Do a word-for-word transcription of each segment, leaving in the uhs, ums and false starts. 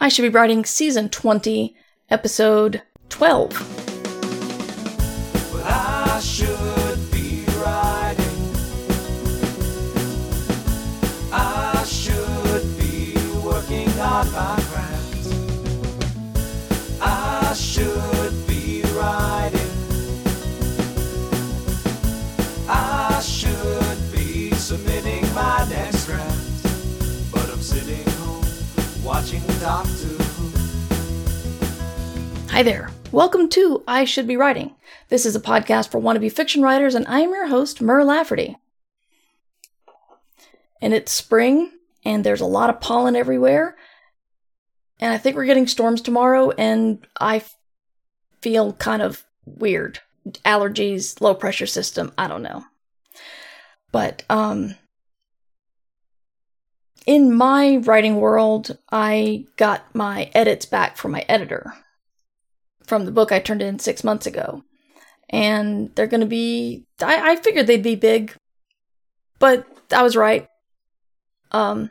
I Should Be Writing Season twenty, Episode twelve. Well, I should be writing. I should be working on my craft. I should be writing. I should be submitting my next draft. But I'm sitting home watching Doctor Who. Hi there. Welcome to I Should Be Writing. This is a podcast for wannabe fiction writers, and I am your host, Mur Lafferty. And it's spring, and there's a lot of pollen everywhere, and I think we're getting storms tomorrow, and I f- feel kind of weird. Allergies, low pressure system, I don't know. But, um... in my writing world, I got my edits back from my editor from the book I turned in six months ago. And they're going to be... I, I figured they'd be big, but I was right. Um,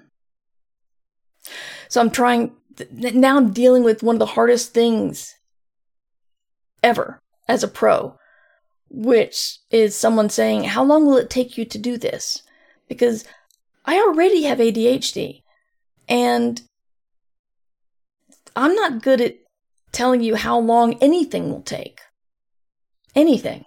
so I'm trying... Now I'm dealing with one of the hardest things ever as a pro, which is someone saying, how long will it take you to do this? Because I already have A D H D, and I'm not good at telling you how long anything will take. Anything.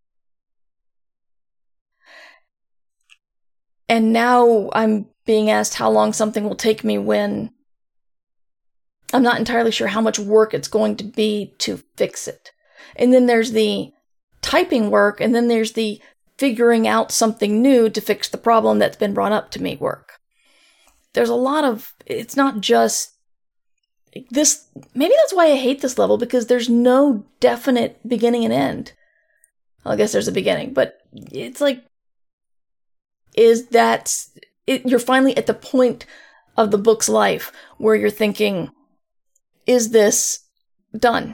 And now I'm being asked how long something will take me when I'm not entirely sure how much work it's going to be to fix it. And then there's the typing work, and then there's the figuring out something new to fix the problem that's been brought up to me work. There's a lot of, it's not just this, maybe that's why I hate this level, because there's no definite beginning and end. Well, I guess there's a beginning, but it's like, is that, it, you're finally at the point of the book's life where you're thinking, is this done?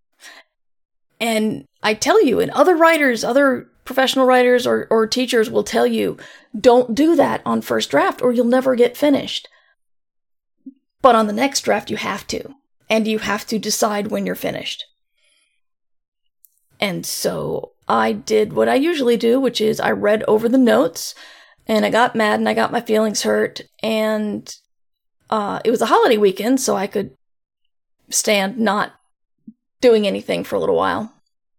And I tell you, and other writers, other professional writers or, or teachers will tell you, don't do that on first draft or you'll never get finished. But on the next draft, you have to. And you have to decide when you're finished. And so I did what I usually do, which is I read over the notes, and I got mad and I got my feelings hurt. And uh, it was a holiday weekend, so I could stand not doing anything for a little while.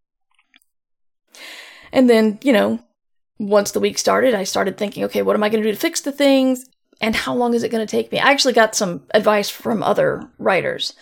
And then, you know, once the week started, I started thinking, okay, what am I going to do to fix the things? And how long is it going to take me? I actually got some advice from other writers.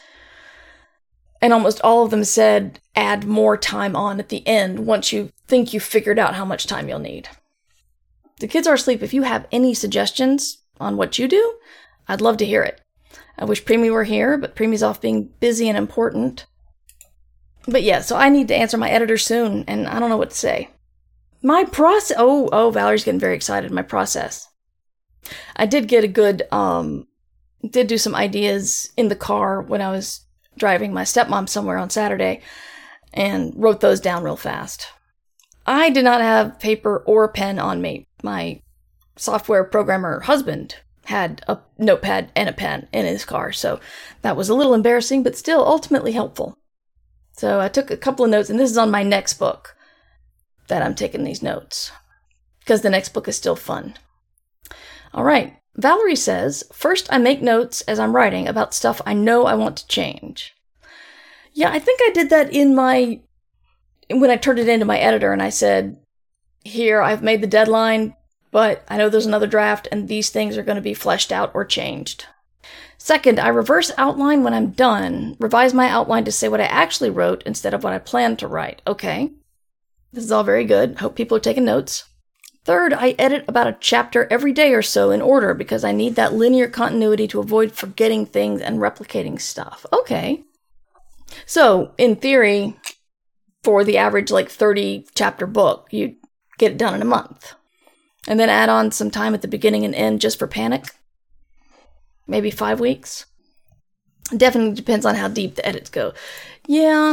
And almost all of them said, add more time on at the end once you think you've figured out how much time you'll need. The kids are asleep. If you have any suggestions on what you do, I'd love to hear it. I wish Preemie were here, but Preemie's off being busy and important. But yeah, so I need to answer my editor soon, and I don't know what to say. My process... Oh, oh, Valerie's getting very excited. My process. I did get a good, um... did do some ideas in the car when I was driving my stepmom somewhere on Saturday, and wrote those down real fast. I did not have paper or a pen on me. My software programmer husband had a notepad and a pen in his car, so that was a little embarrassing, but still ultimately helpful. So I took a couple of notes, and this is on my next book that I'm taking these notes, because the next book is still fun. All right. Valerie says, first I make notes as I'm writing about stuff I know I want to change. Yeah, I think I did that in my, when I turned it into my editor, and I said, here, I've made the deadline, but I know there's another draft, and these things are going to be fleshed out or changed. Second, I reverse outline when I'm done, revise my outline to say what I actually wrote instead of what I planned to write. Okay. This is all very good. Hope people are taking notes. Third, I edit about a chapter every day or so in order because I need that linear continuity to avoid forgetting things and replicating stuff. Okay. So, in theory, for the average like thirty chapter book, you get it done in a month. And then add on some time at the beginning and end just for panic. Maybe five weeks. Definitely depends on how deep the edits go. Yeah.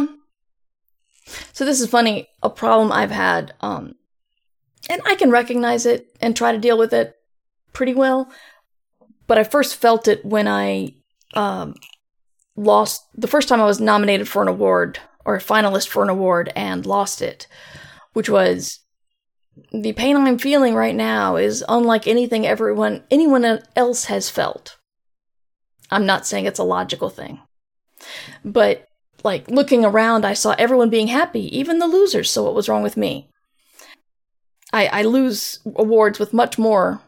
So this is funny. A problem I've had, um, and I can recognize it and try to deal with it pretty well. But I first felt it when I um, lost, the first time I was nominated for an award, or a finalist for an award, and lost it, which was, the pain I'm feeling right now is unlike anything everyone, anyone else has felt. I'm not saying it's a logical thing. But, like, looking around, I saw everyone being happy, even the losers, so what was wrong with me? I, I lose awards with much more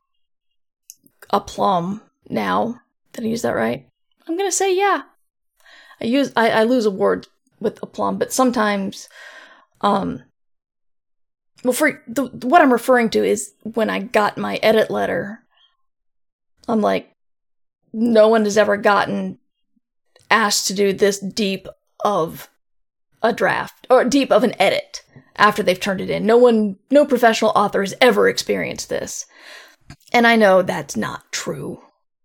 aplomb now. Did I use that right? I'm gonna say yeah. I use I, I lose awards with aplomb, but sometimes, um, well, for the, what I'm referring to is when I got my edit letter, I'm like, no one has ever gotten asked to do this deep of a draft, or deep of an edit after they've turned it in. No one, no professional author has ever experienced this. And I know that's not true.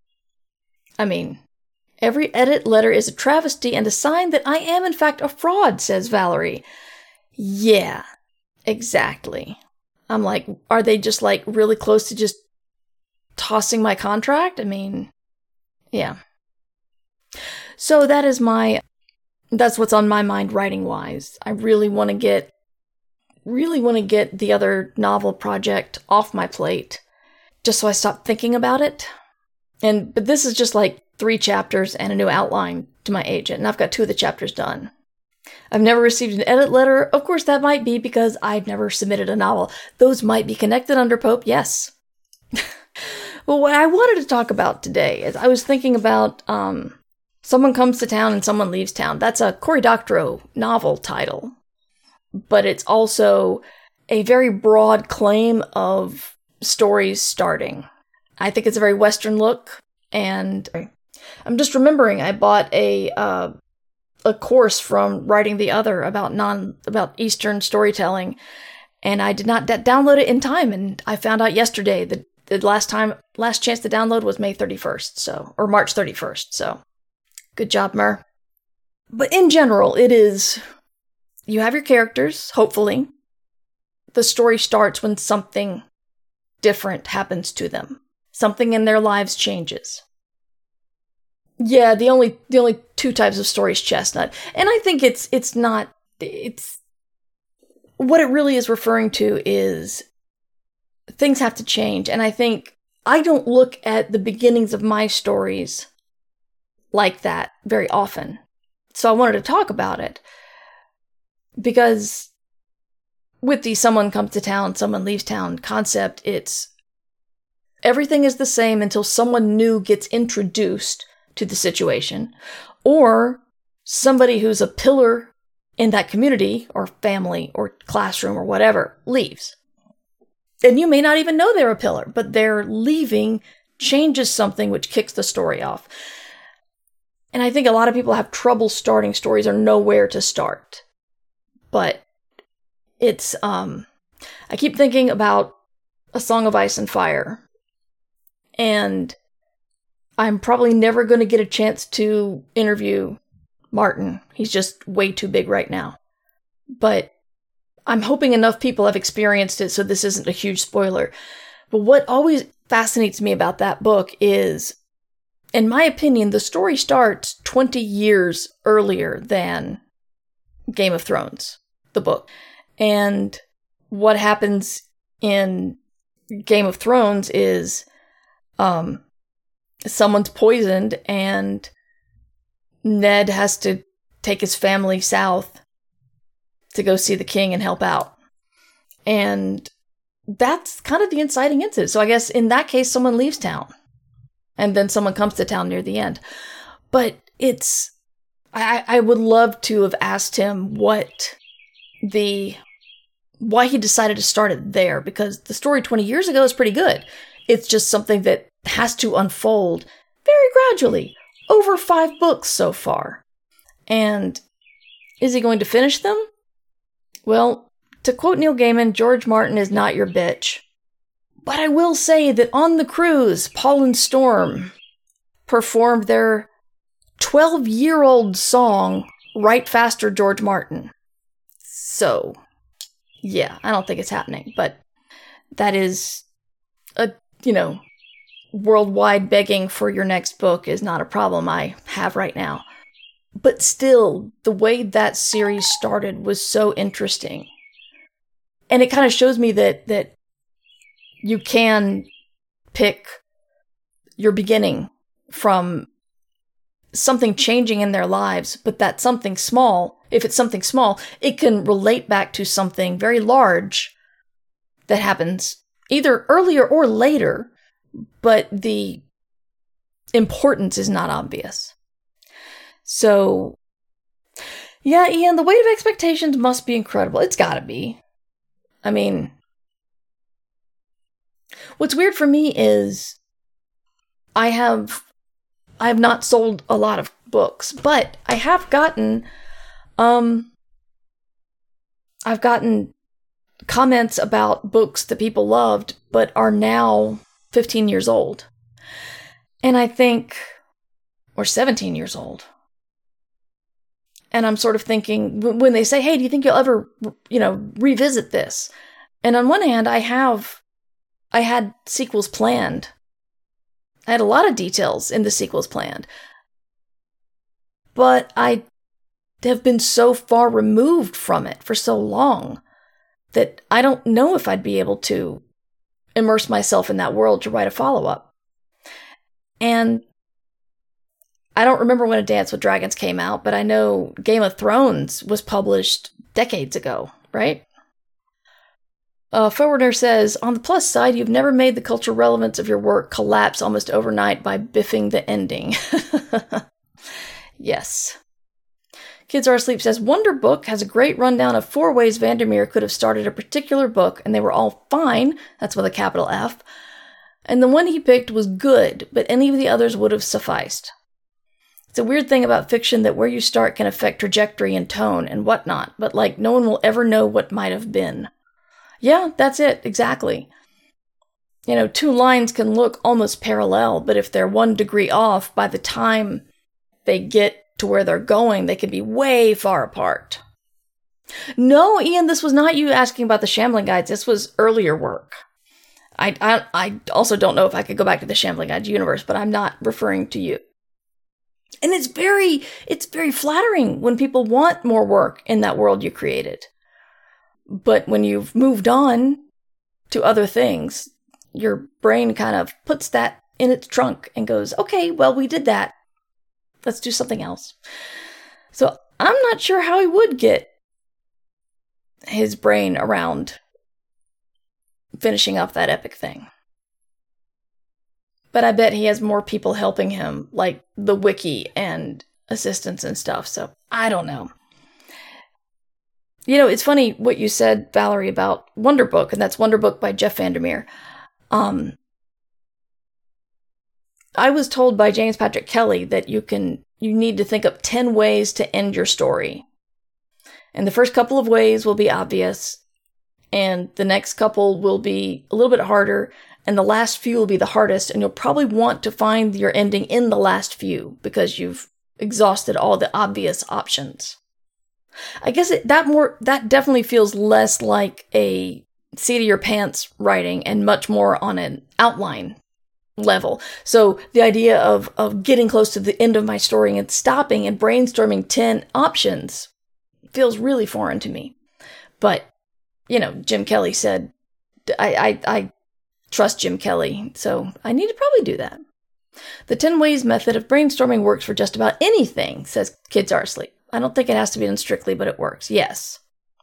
I mean, every edit letter is a travesty and a sign that I am in fact a fraud, says Valerie. Yeah, exactly. I'm like, are they just like really close to just tossing my contract? I mean, yeah. So that is my, that's what's on my mind writing wise. I really want to get, really want to get the other novel project off my plate, just so I stop thinking about it. And, but this is just like three chapters and a new outline to my agent, and I've got two of the chapters done. I've never received an edit letter. Of course, that might be because I've never submitted a novel. Those might be connected under Pope, yes. Well, what I wanted to talk about today is I was thinking about um, Someone Comes to Town and Someone Leaves Town. That's a Cory Doctorow novel title, but it's also a very broad claim of stories starting. I think it's a very Western look, and I'm just remembering I bought a uh, a course from Writing the Other about non about Eastern storytelling, and I did not d- download it in time, and I found out yesterday that the last time last chance to download was May thirty-first, so or March thirty-first. So, good job, Mer. But in general, it is, you have your characters, hopefully. The story starts when something different happens to them. Something in their lives changes. Yeah, the only the only two types of story is chestnut. And I think it's it's not it's what it really is referring to is things have to change. And I think I don't look at the beginnings of my stories like that very often. So I wanted to talk about it. Because with the someone comes to town, someone leaves town concept, it's everything is the same until someone new gets introduced to the situation, or somebody who's a pillar in that community or family or classroom or whatever leaves. And you may not even know they're a pillar, but their leaving changes something which kicks the story off. And I think a lot of people have trouble starting stories or know where to start. But it's, um, I keep thinking about A Song of Ice and Fire. And I'm probably never going to get a chance to interview Martin. He's just way too big right now. But I'm hoping enough people have experienced it so this isn't a huge spoiler. But what always fascinates me about that book is, in my opinion, the story starts twenty years earlier than Game of Thrones, the book. And what happens in Game of Thrones is um, someone's poisoned and Ned has to take his family south to go see the king and help out. And that's kind of the inciting incident. So I guess in that case, someone leaves town. And then someone comes to town near the end. But it's, I, I would love to have asked him what the, why he decided to start it there. Because the story twenty years ago is pretty good. It's just something that has to unfold very gradually over five books so far. And is he going to finish them? Well, to quote Neil Gaiman, George Martin is not your bitch. But I will say that on the cruise, Paul and Storm performed their twelve-year-old song, Write Faster, George Martin. So, yeah, I don't think it's happening. But that is, a you know, worldwide begging for your next book is not a problem I have right now. But still, the way that series started was so interesting. And it kind of shows me that that you can pick your beginning from something changing in their lives, but that something small, if it's something small, it can relate back to something very large that happens either earlier or later, but the importance is not obvious. So, yeah, Ian, the weight of expectations must be incredible. It's gotta be. I mean, what's weird for me is I have I have not sold a lot of books, but I have gotten um I've gotten comments about books that people loved but are now fifteen years old. And I think, or seventeen years old. And I'm sort of thinking, when they say, hey, do you think you'll ever, you know, revisit this? And on one hand, I have, I had sequels planned. I had a lot of details in the sequels planned. But I have been so far removed from it for so long that I don't know if I'd be able to immerse myself in that world to write a follow-up. And I don't remember when A Dance with Dragons came out, but I know Game of Thrones was published decades ago, right? Uh, Forwarder says, on the plus side, you've never made the cultural relevance of your work collapse almost overnight by biffing the ending. Yes. Kids Are Asleep says, Wonder Book has a great rundown of four ways Vandermeer could have started a particular book, and they were all fine. That's with a capital F. And the one he picked was good, but any of the others would have sufficed. It's a weird thing about fiction that where you start can affect trajectory and tone and whatnot, but like no one will ever know what might have been. Yeah, that's it, exactly. You know, two lines can look almost parallel, but if they're one degree off, by the time they get to where they're going, they can be way far apart. No, Ian, this was not you asking about the Shambling Guides. This was earlier work. I, I, I also don't know if I could go back to the Shambling Guides universe, but I'm not referring to you. And it's very, it's very flattering when people want more work in that world you created. But when you've moved on to other things, your brain kind of puts that in its trunk and goes, okay, well, we did that. Let's do something else. So I'm not sure how he would get his brain around finishing up that epic thing. But I bet he has more people helping him, like the wiki and assistants and stuff. So I don't know. You know, it's funny what you said, Valerie, about Wonder Book, and that's Wonder Book by Jeff Vandermeer. Um, I was told by James Patrick Kelly that you can, you need to think up ten ways to end your story. And the first couple of ways will be obvious, and the next couple will be a little bit harder, and the last few will be the hardest, and you'll probably want to find your ending in the last few because you've exhausted all the obvious options. I guess it, that more that definitely feels less like a seat of your pants writing and much more on an outline level. So the idea of of getting close to the end of my story and stopping and brainstorming ten options feels really foreign to me. But, you know, Jim Kelly said, I, I, I trust Jim Kelly, so I need to probably do that. The ten ways method of brainstorming works for just about anything, says Kids Are Asleep. I don't think it has to be done strictly, but it works. Yes.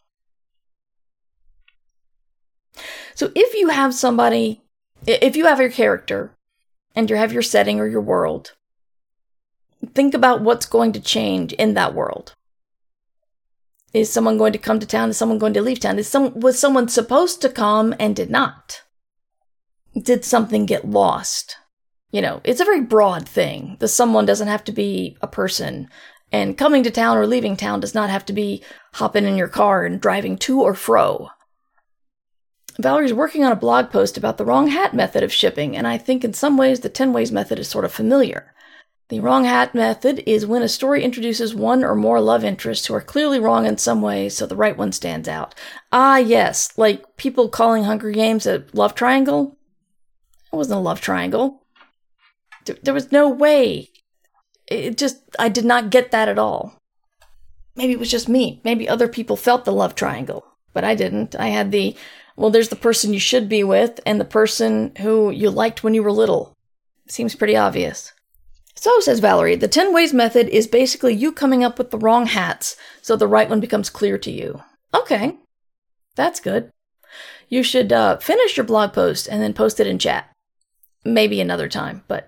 So if you have somebody, if you have your character and you have your setting or your world, think about what's going to change in that world. Is someone going to come to town? Is someone going to leave town? Is some, was someone supposed to come and did not? Did something get lost? You know, it's a very broad thing. The someone doesn't have to be a person. And coming to town or leaving town does not have to be hopping in your car and driving to or fro. Valerie's working on a blog post about the wrong hat method of shipping, and I think in some ways the ten ways method is sort of familiar. The wrong hat method is when a story introduces one or more love interests who are clearly wrong in some ways, so the right one stands out. Ah, yes, like people calling Hunger Games a love triangle. It wasn't a love triangle. There was no way it just, I did not get that at all. Maybe it was just me. Maybe other people felt the love triangle, but I didn't. I had the, well, there's the person you should be with and the person who you liked when you were little. Seems pretty obvious. So, says Valerie, the ten ways method is basically you coming up with the wrong hats so the right one becomes clear to you. Okay, that's good. You should uh, finish your blog post and then post it in chat. Maybe another time, but...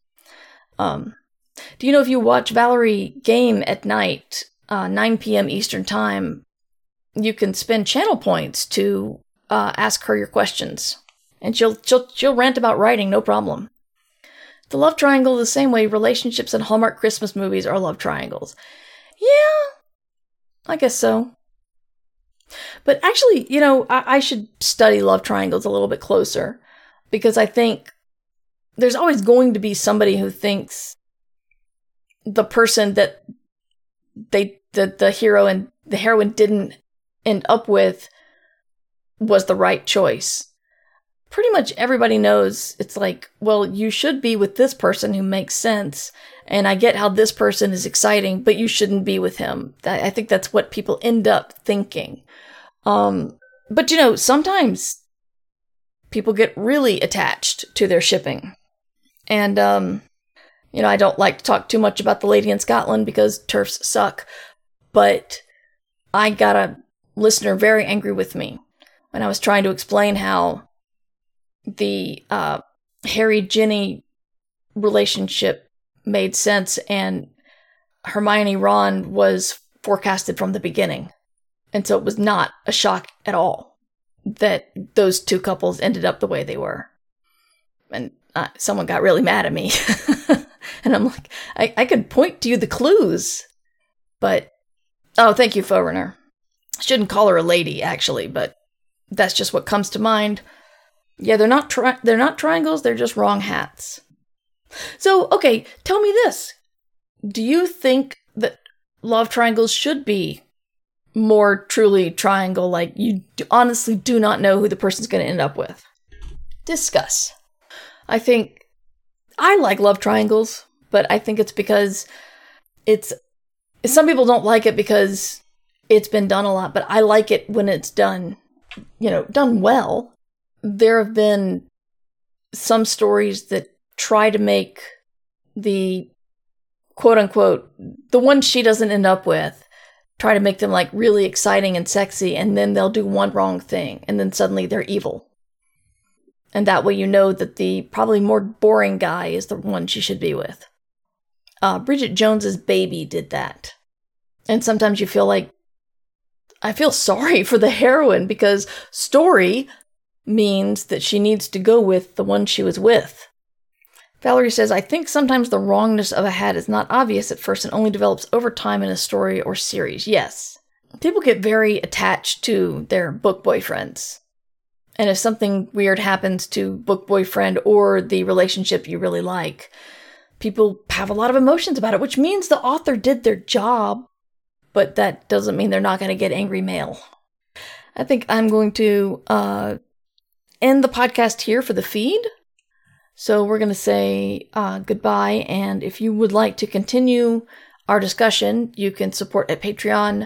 um, do you know if you watch Valerie game at night, uh, nine p.m. Eastern Time, you can spend channel points to uh, ask her your questions. And she'll, she'll, she'll rant about writing, no problem. The love triangle the same way relationships in Hallmark Christmas movies are love triangles. Yeah, I guess so. But actually, you know, I, I should study love triangles a little bit closer, because I think there's always going to be somebody who thinks the person that they the, the hero and the heroine didn't end up with was the right choice. Pretty much everybody knows it's like, well, you should be with this person who makes sense, and I get how this person is exciting, but you shouldn't be with him. I think that's what people end up thinking. Um, but, you know, sometimes people get really attached to their shipping. And, um, you know, I don't like to talk too much about The Lady in Scotland because TERFs suck, but I got a listener very angry with me when I was trying to explain how the uh, Harry-Ginny relationship made sense and Hermione-Ron was forecasted from the beginning. And so it was not a shock at all that those two couples ended up the way they were. And uh, someone got really mad at me. And I'm like, I, I could point to you the clues. But, oh, thank you, Forerunner. I shouldn't call her a lady, actually, but that's just what comes to mind. Yeah, they're not tri- they're not triangles, they're just wrong hats. So, okay, tell me this. Do you think that love triangles should be more truly triangle, like you honestly do not know who the person's going to end up with? Discuss. I think I like love triangles, but I think it's because it's, some people don't like it because it's been done a lot, but I like it when it's done, you know, done well. There have been some stories that try to make the quote unquote, the one she doesn't end up with, try to make them like really exciting and sexy, and then they'll do one wrong thing, and then suddenly they're evil. And that way you know that the probably more boring guy is the one she should be with. Uh, Bridget Jones's Baby did that. And sometimes you feel like, I feel sorry for the heroine because story means that she needs to go with the one she was with. Valerie says, I think sometimes the wrongness of a hat is not obvious at first and only develops over time in a story or series. Yes. People get very attached to their book boyfriends. And if something weird happens to book boyfriend or the relationship you really like, people have a lot of emotions about it, which means the author did their job, but that doesn't mean they're not going to get angry mail. I think I'm going to uh, end the podcast here for the feed. So we're going to say uh, goodbye, and if you would like to continue our discussion, you can support at patreon.com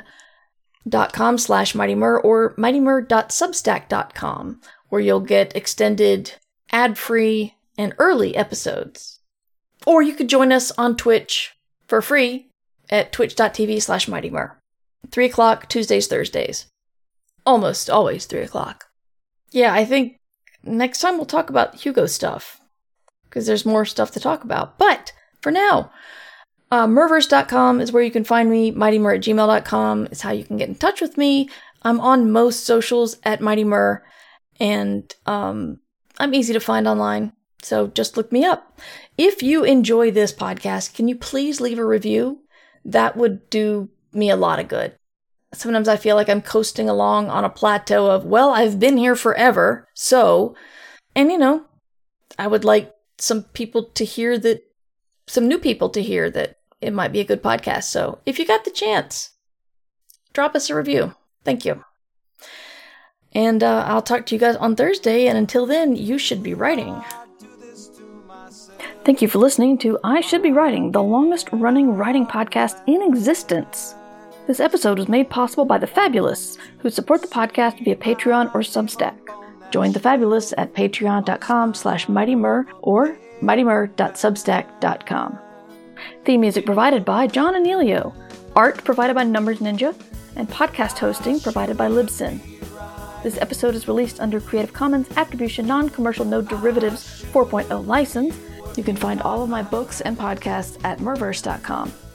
slash mightymur or mightymur.substack dot com, where you'll get extended, ad-free, and early episodes. Or you could join us on Twitch for free at twitch.tv slash mightymur. three o'clock, Tuesdays, Thursdays. Almost always three o'clock. Yeah, I think next time we'll talk about Hugo stuff, because there's more stuff to talk about. But for now, uh, murverse dot com is where you can find me. mightymur at gmail dot com is how you can get in touch with me. I'm on most socials at mightymur, and um, I'm easy to find online, so just look me up. If you enjoy this podcast, can you please leave a review? That would do me a lot of good. Sometimes I feel like I'm coasting along on a plateau of, well, I've been here forever, so, and you know, I would like some people to hear that, some new people to hear that it might be a good podcast. So if you got the chance, drop us a review. Thank you. And uh, I'll talk to you guys on Thursday. And until then, you should be writing. Thank you for listening to I Should Be Writing, the longest running writing podcast in existence. This episode was made possible by The Fabulous, who support the podcast via Patreon or Substack. Join The Fabulous at patreon.com slash mightymur or mightymur dot substack dot com. Theme music provided by John Anelio, art provided by Numbers Ninja, and podcast hosting provided by Libsyn. This episode is released under Creative Commons Attribution Non-Commercial No Derivatives four point oh license. You can find all of my books and podcasts at murverse dot com.